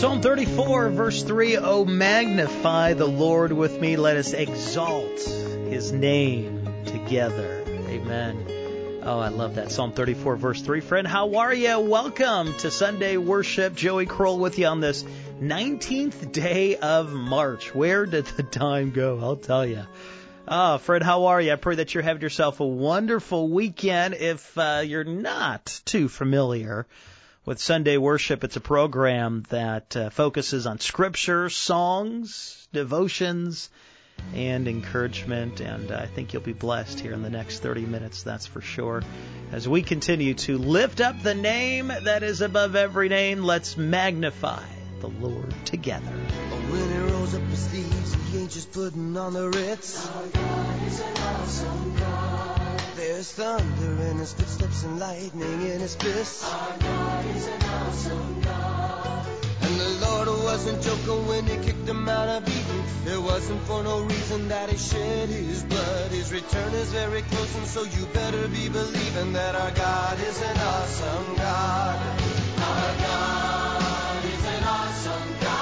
Psalm 34, verse 3, "Oh, magnify the Lord with me. Let us exalt His name together." Amen. Oh, I love that. Psalm 34, verse 3. Friend, how are you? Welcome to Sunday Worship. Joey Kroll with you on this 19th day of March. Where did the time go? I'll tell you. Fred, how are you? I pray that you're having yourself a wonderful weekend. If you're not too familiar with Sunday Worship, it's a program that focuses on Scripture, songs, devotions, and encouragement. And I think you'll be blessed here in the next 30 minutes, that's for sure. As we continue to lift up the name that is above every name, let's magnify the Lord together. When he rolls up his sleeves, he ain't just putting on the Ritz. Our God is an awesome God. There's thunder in his footsteps and lightning in his fists. Our God is an awesome God. And the Lord wasn't joking when he kicked him out of Eden. It wasn't for no reason that he shed his blood. His return is very close, and so you better be believing that our God is an awesome God. Our God is an awesome God.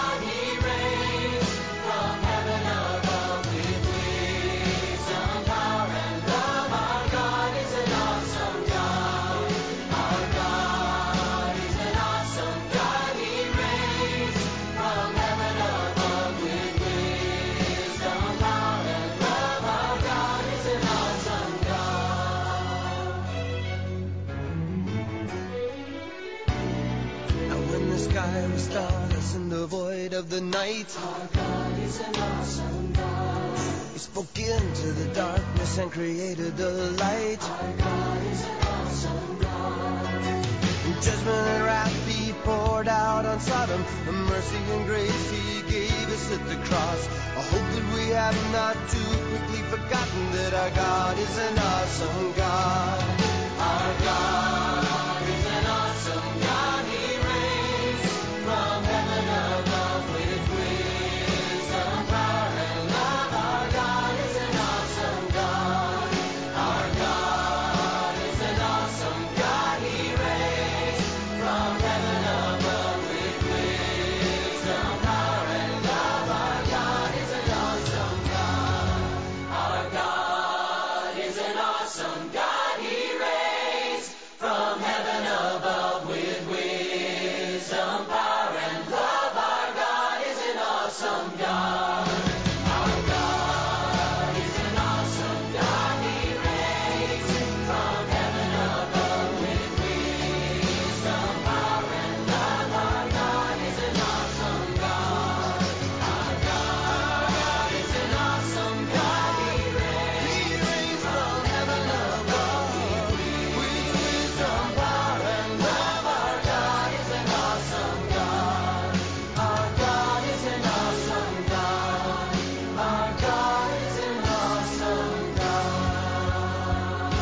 Stars in the void of the night. Our God is an awesome God. He spoke into the darkness and created the light. Our God is an awesome God. In judgment and wrath he poured out on Sodom. The mercy and grace he gave us at the cross. I hope that we have not too quickly forgotten that our God is an awesome God. Our God is an awesome God. He reigns from heaven above with wisdom, power, and love. Our God is an awesome God. Our God is an awesome God. He reigns from heaven above with wisdom, power, and love. Our God is an awesome God. Our God is an awesome God. He reigns from heaven above with wisdom, power, and love. Our God is an awesome God. Our God is an awesome God. He reigns from heaven above with wisdom, power, and love. Our God is an awesome God. Our God is an awesome God. He reigns from heaven above with wisdom, power, and love. Our God is an awesome God. Our God is an awesome God. Our God is an awesome God.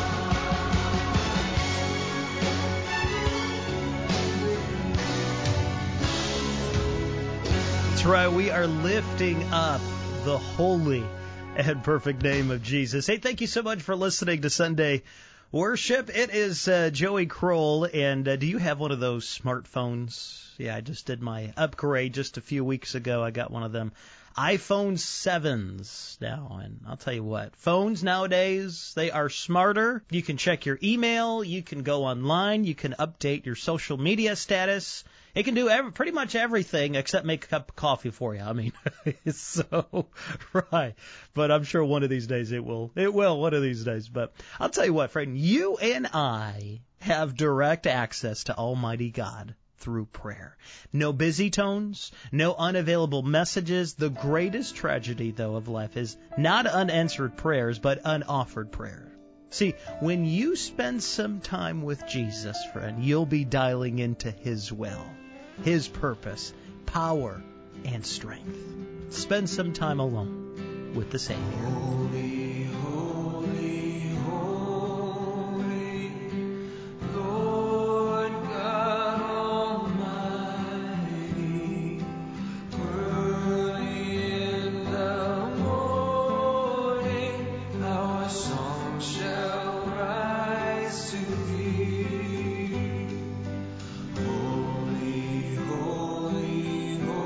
That's right, we are lifting up the holy and perfect name of Jesus. Hey, thank you so much for listening to Sunday Worship. It is Joey Kroll, and do you have one of those smartphones? Yeah, I just did my upgrade just a few weeks ago. I got one of them iPhone 7s now, and I'll tell you what, phones nowadays, they are smarter. You can check your email, you can go online, you can update your social media status. It can do pretty much everything except make a cup of coffee for you. I mean, so, right. But I'm sure one of these days it will. It will one of these days. But I'll tell you what, friend, you and I have direct access to Almighty God through prayer. No busy tones, no unavailable messages. The greatest tragedy, though, of life is not unanswered prayers, but unoffered prayers. See, when you spend some time with Jesus, friend, you'll be dialing into His will, His purpose, power, and strength. Spend some time alone with the Savior. Holy, holy, holy, Lord God Almighty. Early in the morning, our song shall rise to Thee. Holy, holy, holy.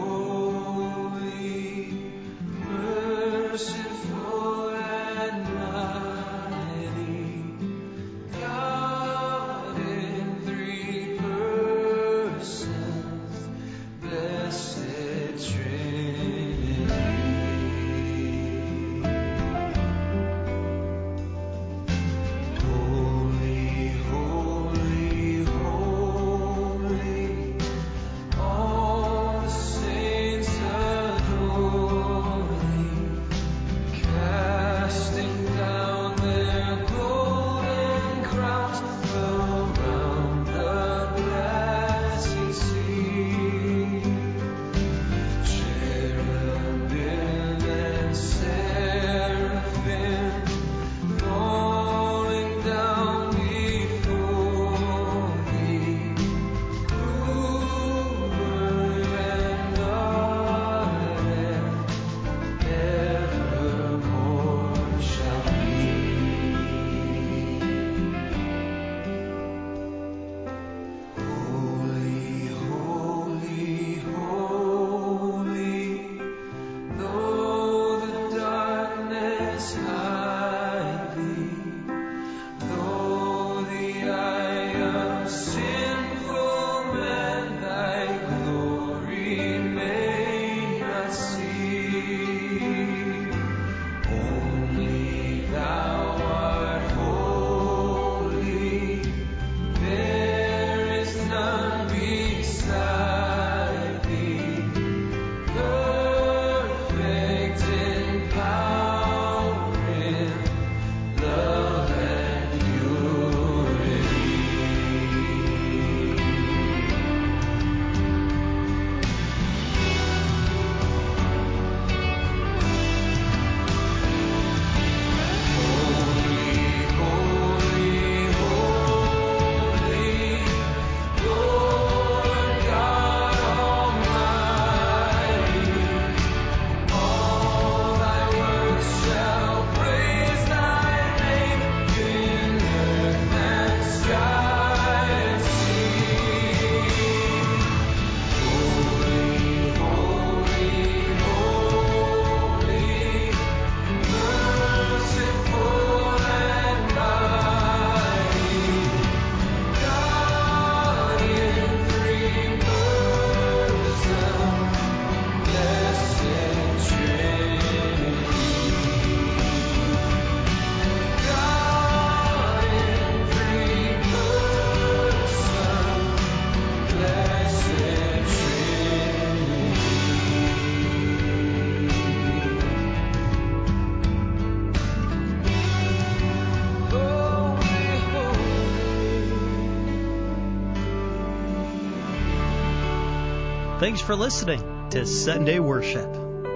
Thanks for listening to Sunday Worship.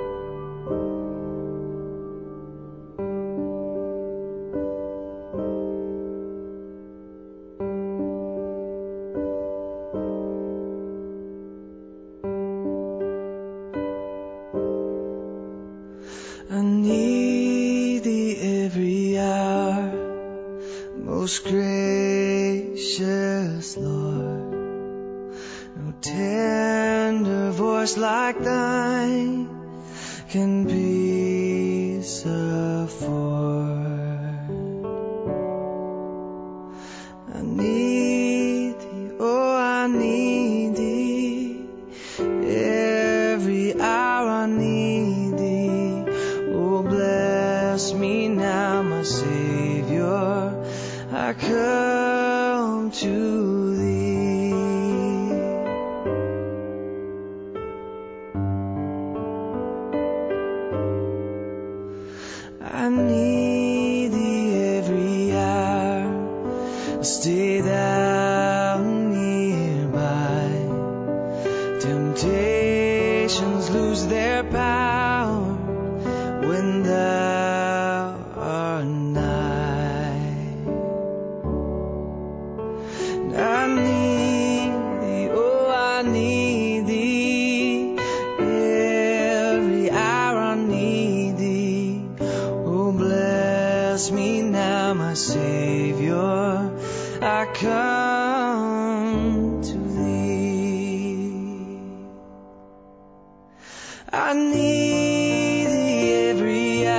I need thee every hour, most gracious Lord. No tender voice like thine can peace afford. I need thee, oh I need thee, every hour I need thee. Oh bless me now, my Savior, I come to thee. I need thee every hour, stay thou nearby. Temptations lose their power when thou art nigh. And I need thee, oh I need thee, every hour I need thee. Oh bless me now, my Savior, I come to thee. I need thee every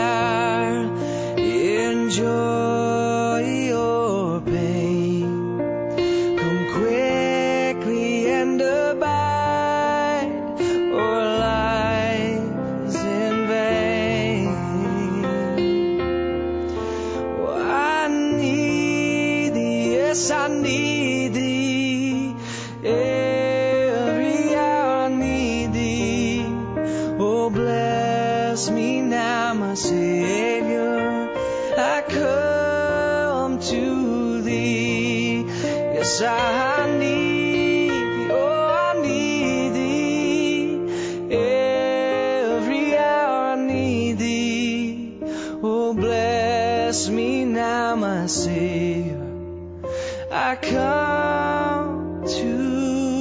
me now, my Savior. I come to Thee. Yes, I need Thee. Oh, I need Thee. Every hour I need Thee. Oh, bless me now, my Savior. I come to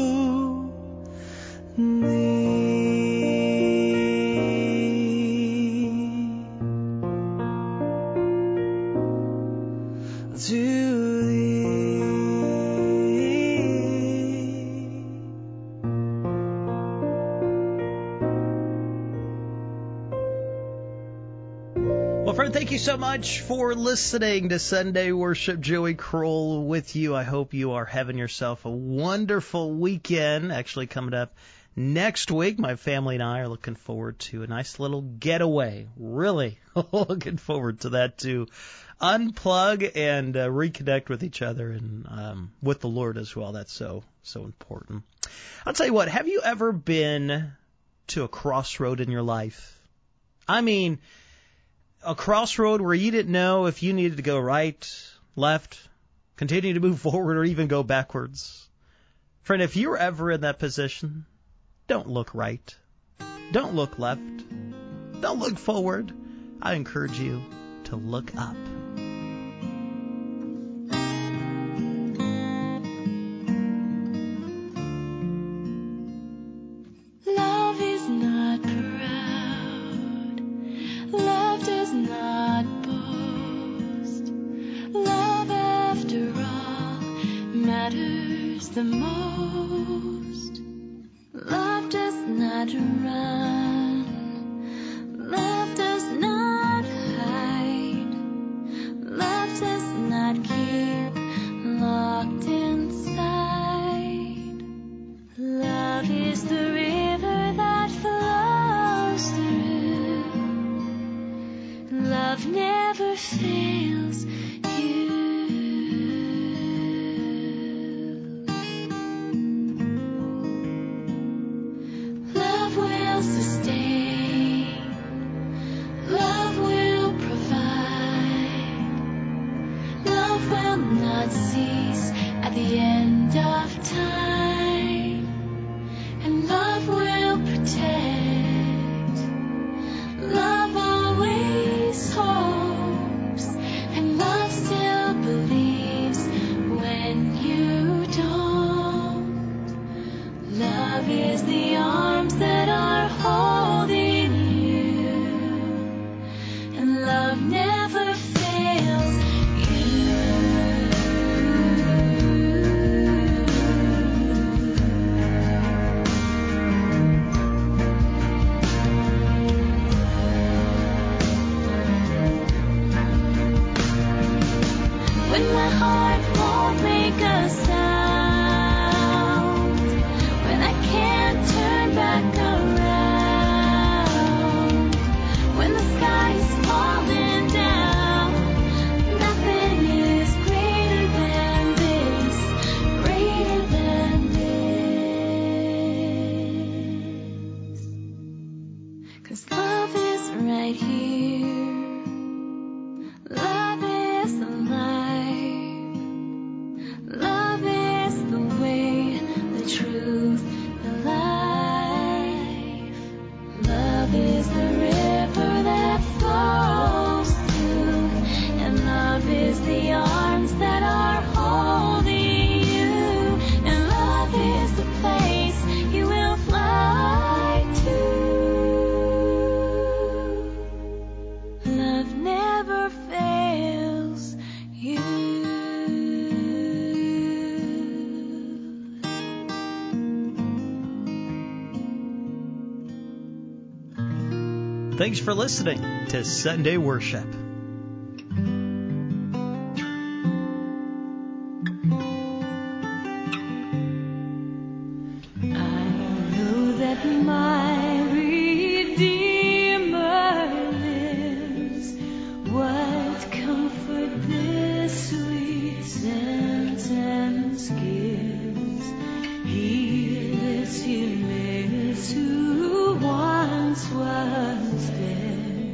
Thank you so much for listening to Sunday Worship. Joey Kroll with you. I hope you are having yourself a wonderful weekend. Actually, coming up next week, my family and I are looking forward to a nice little getaway. Really looking forward to that, to unplug and reconnect with each other and with the Lord as well. That's so important. I'll tell you what, have you ever been to a crossroad in your life? I mean, a crossroad where you didn't know if you needed to go right, left, continue to move forward, or even go backwards. Friend, if you're ever in that position, don't look right. Don't look left. Don't look forward. I encourage you to look up. Love is not proud. Love does not boast. Love, after all, matters the most. Love does not run. Love does not hide. Love does not keep locked inside. Love is the river that flows through. Love never fails you. Love will sustain. Love will provide. Love will not cease at the end of time. And love will protect. Love always hopes, and love still believes when you don't. Love is the arms that are holding you, and love never fails you. When my heart won't make a sound, when I can't turn back around, when the sky is falling down, nothing is greater than this, greater than this. 'Cause love is right here. Love is alive. Love is the way, the truth, the life. Love is the river that flows through, and love is the arms that are holding you, and love is the place you will fly to. Love never fails you. Thanks for listening to Sunday Worship. I know that my Redeemer lives. What comfort this sweet sentence gives. He lives, who once was dead.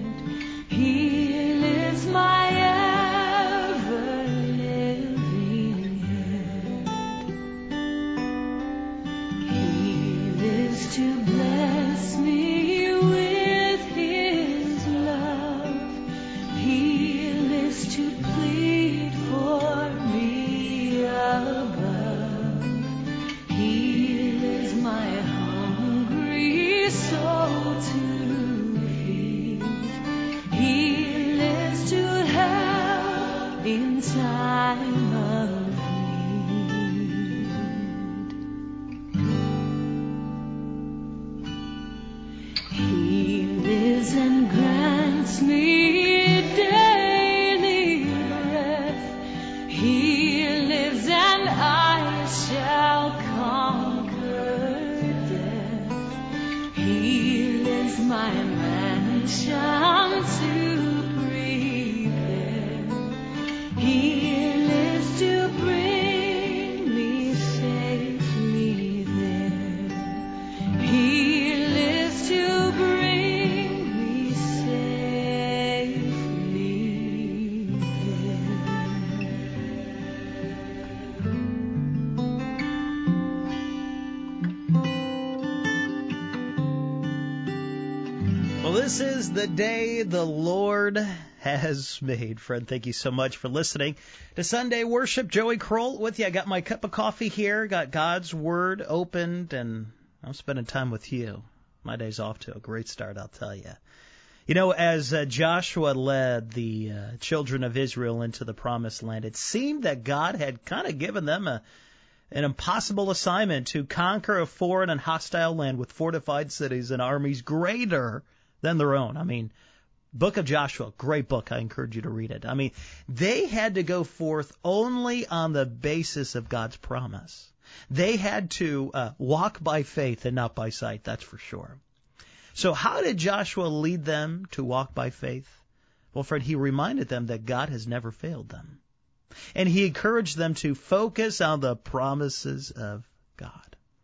time of need. He lives and grants me daily breath. He lives and I shall conquer death. He lives my mansion to prepare. He lives to bring me safely there. He lives to bring me safely Well, this is the day the Lord has made. Friend, thank you so much for listening to Sunday Worship. Joey Kroll with you. I got my cup of coffee here, got God's Word opened, and I'm spending time with you. My day's off to a great start, I'll tell you. You know, as Joshua led the children of Israel into the Promised Land, it seemed that God had kind of given them an impossible assignment to conquer a foreign and hostile land with fortified cities and armies greater than their own. I mean, Book of Joshua, great book. I encourage you to read it. I mean, they had to go forth only on the basis of God's promise. They had to walk by faith and not by sight, that's for sure. So how did Joshua lead them to walk by faith? Well, friend, he reminded them that God has never failed them. And he encouraged them to focus on the promises of God.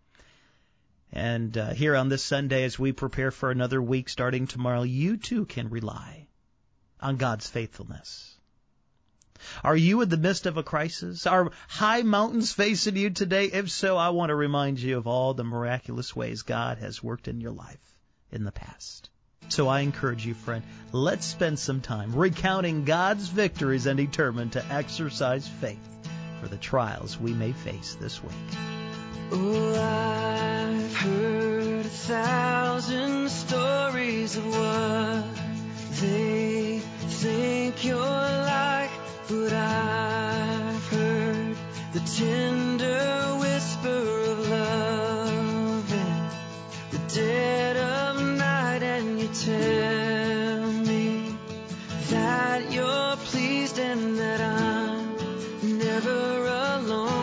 And here on this Sunday, as we prepare for another week starting tomorrow, you too can rely on God's faithfulness. Are you in the midst of a crisis? Are high mountains facing you today? If so, I want to remind you of all the miraculous ways God has worked in your life in the past. So I encourage you, friend, let's spend some time recounting God's victories and determined to exercise faith for the trials we may face this week. Oh, I've heard 1,000 stories of what they think you're like, but I've heard the tender whisper of love in the dead of night, and you tell me that you're pleased and that I'm never alone.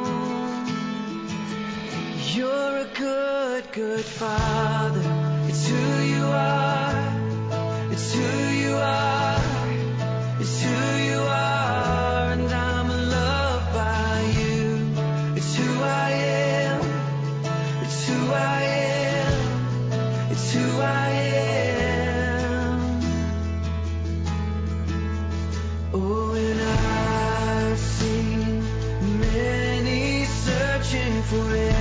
You're a good, good Father. It's who you are. It's who you are. It's who you are. And I'm loved by you. It's who I am. It's who I am. It's who I am. Oh, and I've seen many searching for it.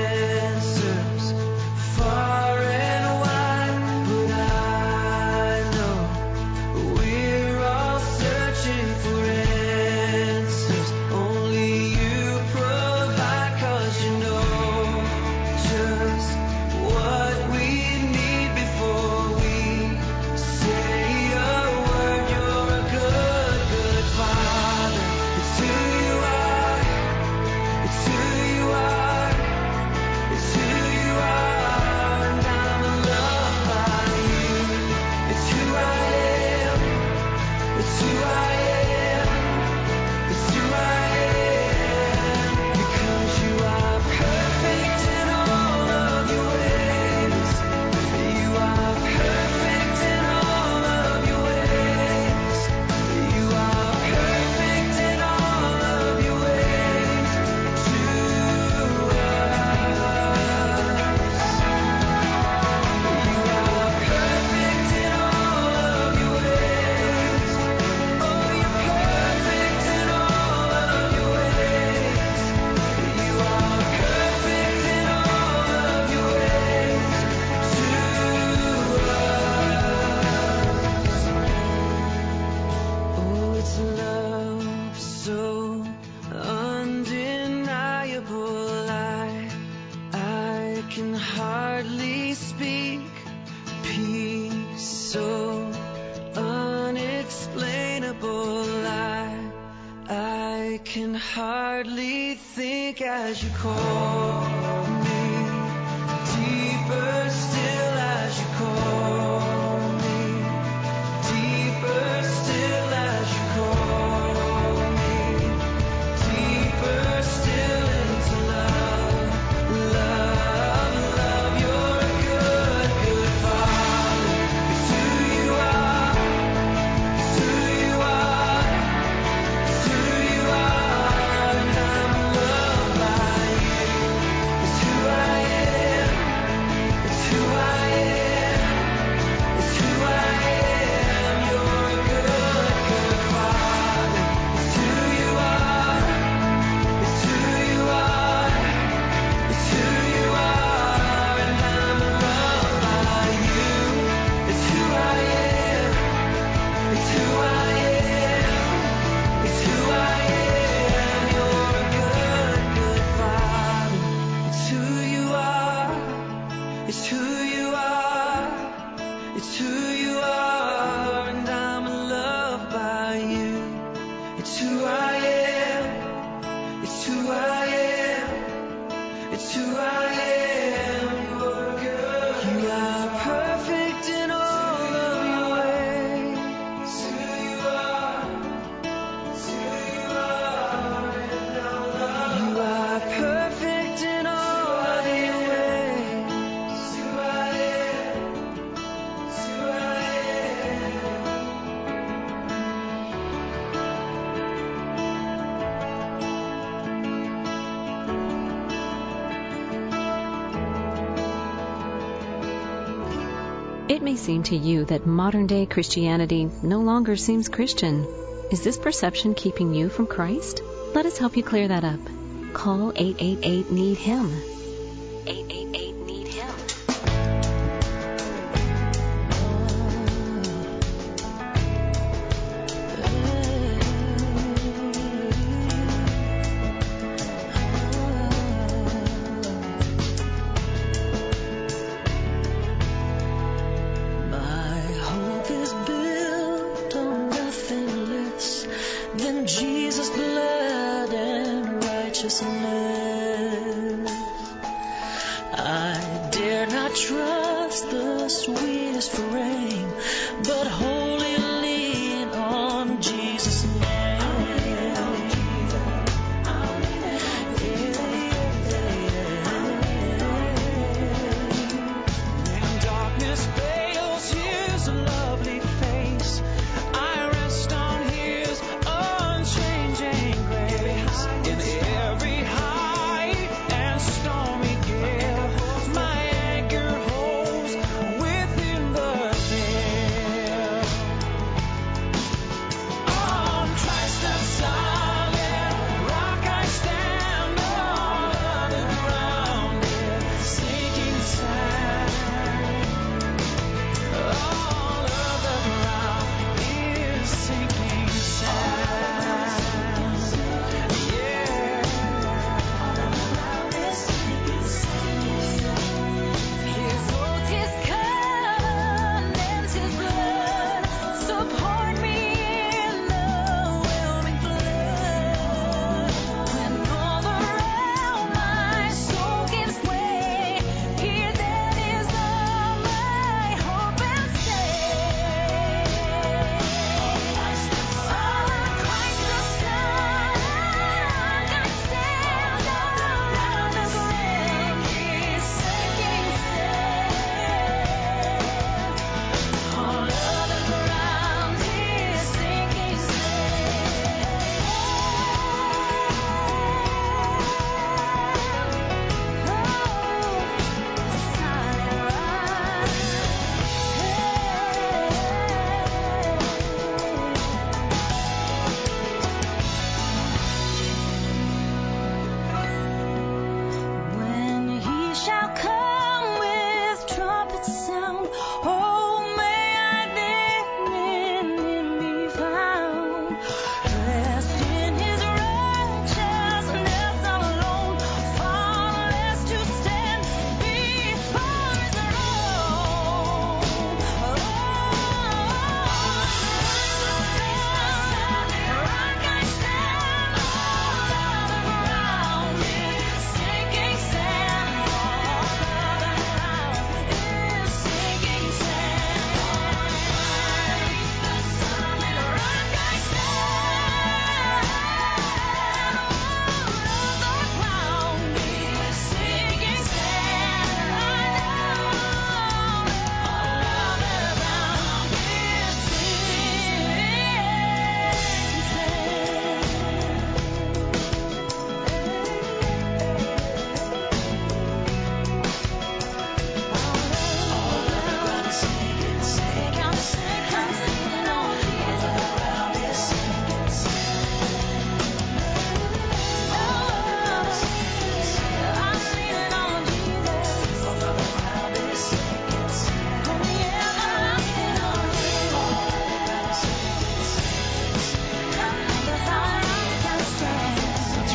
Far and wide, but I know we're all searching for answers. Only you provide, 'cause you know just what we need before we say a word. You're a good, good Father. It's who you are. It's who you are. It's who you are. It's who I am, it's who I am, because you are perfect in all of your ways. You are perfect in all of your ways. You are perfect in all of your ways to us. You are perfect in all of your ways. Oh, you're perfect in all of your ways. You are perfect in all of your ways to us. Oh, it's love so undeniable. I can hardly speak. Peace so unexplainable. I can hardly think as you call me, deeper still as you call me, deeper still as you call me, deeper still into love, love, love. You're a good, good Father. It's who you are. It's who you are. It's who you are. And I'm loved by you. It's who I am. It's who I am. It's who I am. You're a good, good Father. It's who you are. It's who you are. It's who you are. And I'm loved by you. It's who I am. It's who I am. It's who I am. You're a good, good Father. It's who you are. It's who you are. It's who you are. And I'm loved by you. It's who I am. It's who I am. It's who I am. You're good. You are perfect in all of your ways. It's who you are. It's who you are. And I'm loved. You are perfect in all of your ways. It's who I am. It's who I am. It may seem to you that modern-day Christianity no longer seems Christian. Is this perception keeping you from Christ? Let us help you clear that up. Call 888-NEED-HIM. 888-NEED-HIM. My hope is built on nothing less than Jesus' blood and righteousness. I dare not trust the sweetest frame, but wholly lean on Jesus' name. When darkness veils his lovely face, I rest on his unchanging grace. In every high and stormy gale, my anchor holds within the veil.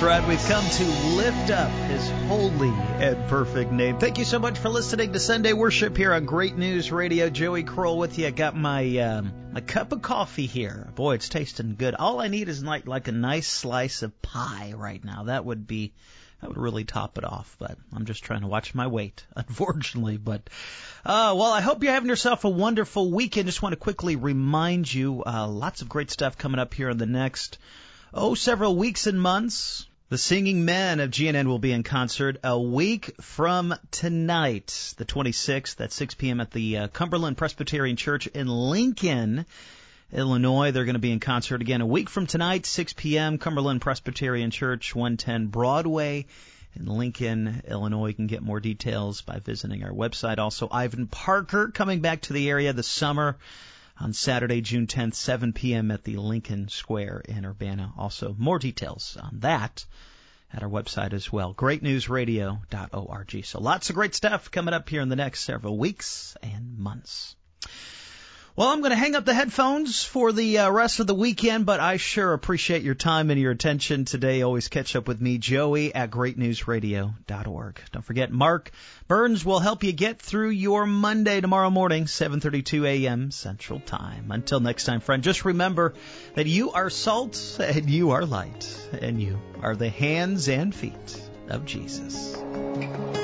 That's right. We've come to lift up His holy and perfect name. Thank you so much for listening to Sunday Worship here on Great News Radio. Joey Kroll with you. I got my my cup of coffee here. Boy, it's tasting good. All I need is like a nice slice of pie right now. That would really top it off. But I'm just trying to watch my weight, unfortunately. But well, I hope you're having yourself a wonderful weekend. Just want to quickly remind you, lots of great stuff coming up here in the next several weeks and months. The Singing Men of GNN will be in concert a week from tonight, the 26th, at 6 p.m. at the Cumberland Presbyterian Church in Lincoln, Illinois. They're going to be in concert again a week from tonight, 6 p.m., Cumberland Presbyterian Church, 110 Broadway in Lincoln, Illinois. You can get more details by visiting our website. Also, Ivan Parker coming back to the area this summer on Saturday, June 10th, 7 p.m. at the Lincoln Square in Urbana. Also, more details on that at our website as well, greatnewsradio.org. So lots of great stuff coming up here in the next several weeks and months. Well, I'm going to hang up the headphones for the rest of the weekend, but I sure appreciate your time and your attention today. Always catch up with me, Joey, at greatnewsradio.org. Don't forget, Mark Burns will help you get through your Monday tomorrow morning, 7:32 a.m. Central Time. Until next time, friend, just remember that you are salt and you are light, and you are the hands and feet of Jesus.